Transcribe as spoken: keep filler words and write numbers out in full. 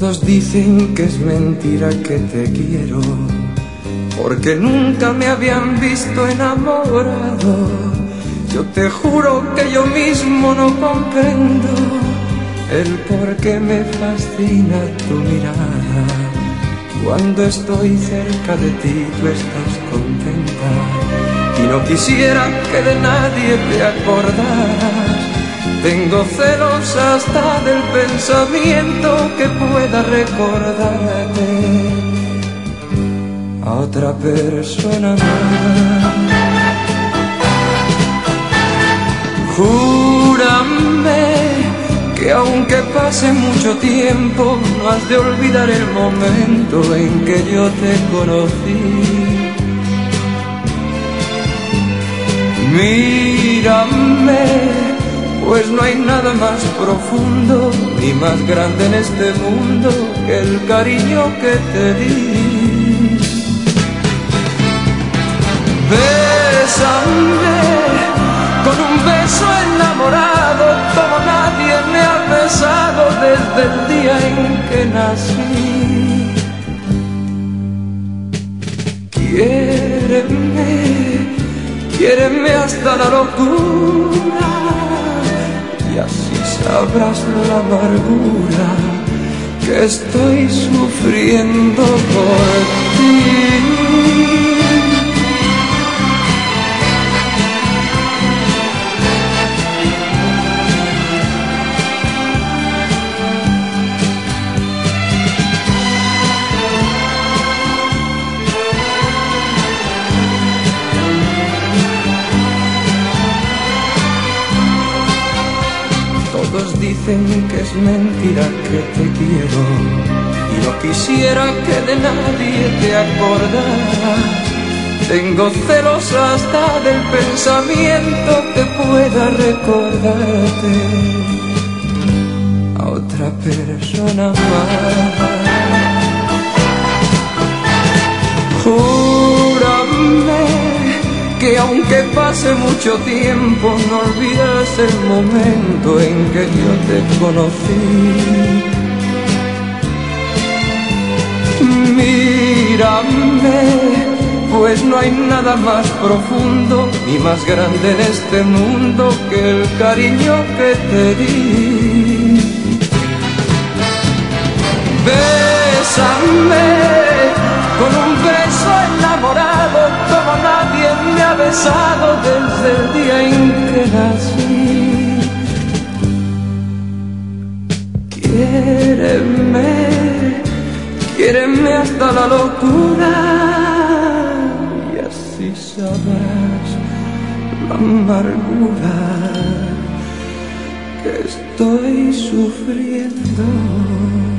Todos dicen que es mentira que te quiero, porque nunca me habían visto enamorado. Yo te juro que yo mismo no comprendo el por qué me fascina tu mirada. Cuando estoy cerca de ti tú estás contenta y no quisiera que de nadie te acordaras. Tengo celos hasta del pensamiento que pueda recordarte a otra persona más. Júrame que aunque pase mucho tiempo no has de olvidar el momento en que yo te conocí. Mírame, pues no hay nada más profundo ni más grande en este mundo que el cariño que te di. Bésame con un beso enamorado como nadie me ha besado desde el día en que nací. Quiéreme, quiéreme hasta la locura y así sabrás la amargura que estoy sufriendo por ti. Todos dicen que es mentira que te quiero y no quisiera que de nadie te acordaras. Tengo celos hasta del pensamiento que pueda recordarte a otra persona más. Júrame que aunque pase mucho tiempo no olvidas el momento en que yo te conocí. Mírame, pues no hay nada más profundo ni más grande en este mundo que el cariño que te di. Bésame con un beso enamorado como nadie me ha besado desde el día en que nací. Quiéreme, quiéreme hasta la locura y así sabrás la amargura que estoy sufriendo.